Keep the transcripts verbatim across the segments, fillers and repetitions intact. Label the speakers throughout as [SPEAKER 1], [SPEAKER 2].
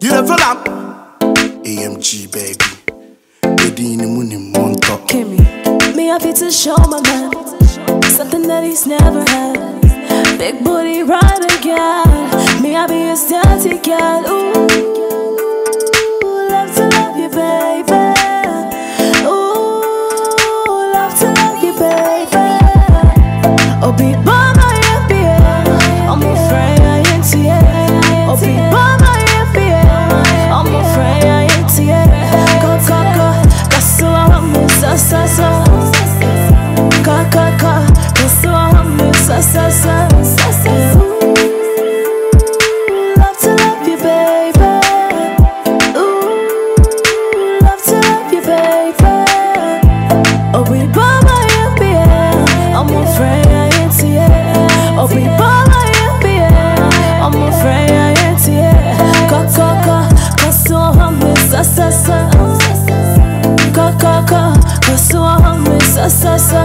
[SPEAKER 1] You the feel am? A M G baby. Baby in the moon in Montauk.
[SPEAKER 2] Kimmy, me happy to show my man something that he's never had. Big booty right again. Me happy his dirty girl. Ooh, love to love you, baby. Ooh, love to love you, baby. Oh, be by my F B A. I'm afraid I ain't here. Oh, be by my F B A. I'm afraid I ain't here. Go, go, go. Go, so I'm so, so, so. Go, go, go. Go, so I'm so, so, so. Love to love you, baby. Ooh, love to love you, baby. Oh, we by my F B A. I'm afraid I ain't here. Oh, we by my F B A. I'm afraid I ain't here. Go, go, go. Go, so I'm so, so, so. Go, go, go. Go, so I'm so, so, so.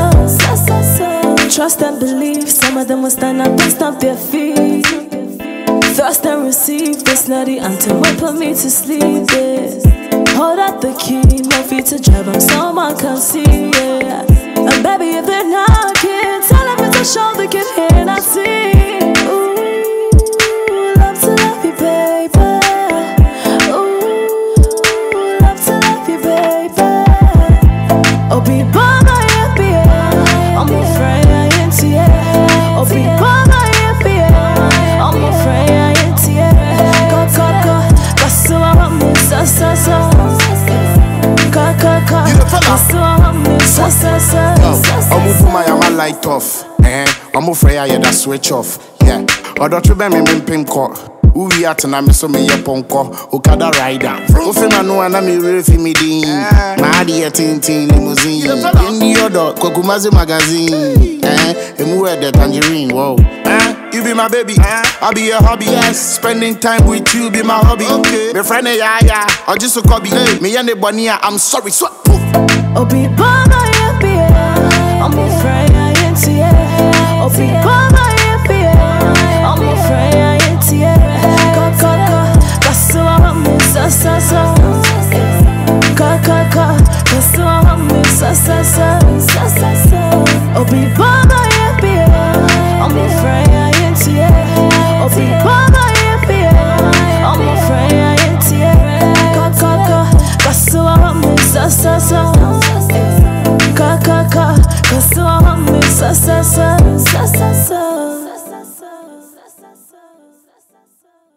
[SPEAKER 2] Trust and believe, some of them will stand up and stomp their feet. Thirst and receive this nutty until we put me to sleep. Yeah. Hold up the key, no feet to drive them, someone can see. Yeah. And baby, if they're not kids, tell them it's a show they can hear and I see. Ooh, love to love you, baby. Ooh, love to love you, baby. Oh, be by my F B A. I'm afraid I ain't here. Oh, be by my F B A. I'm afraid I ain't here. Go, go, go. Go, so I'm so, so, so. Go, go, go. Go, so I'm so, so, so.
[SPEAKER 1] I'm gonna put my hammer light off. Eh? I'm afraid I had a switch off. Yeah. Or don't you be me in pink coat? Who we at and I'm so me a ponko, Okada rider. Ofina no and I'm real for me din. My dear tintin limousine. In the other Kokumazi magazine. Eh? And who had the tangerine? Whoa. Eh? You be my baby. I'll be your hobby. Yes. Spending time with you be my hobby. Okay. My friend yeah yeah. Or just a copy. Me and the bunny I'm sorry. So poof.
[SPEAKER 2] Oh, be by my F B A. I'm afraid I ain't here. Oh, be by my F B A. I'm afraid I ain't here. Go, go, go. Go, so I'm so, so, so. Go, go, go. Go, so I'm so, so, so. Oh, be by my F B A. I'm afraid I ain't here. Oh, be by my F B A. I'm afraid I ain't here. Go, go, go. Go, so I'm so, so, so. Go, go, go. Go, so I'm so, so, so.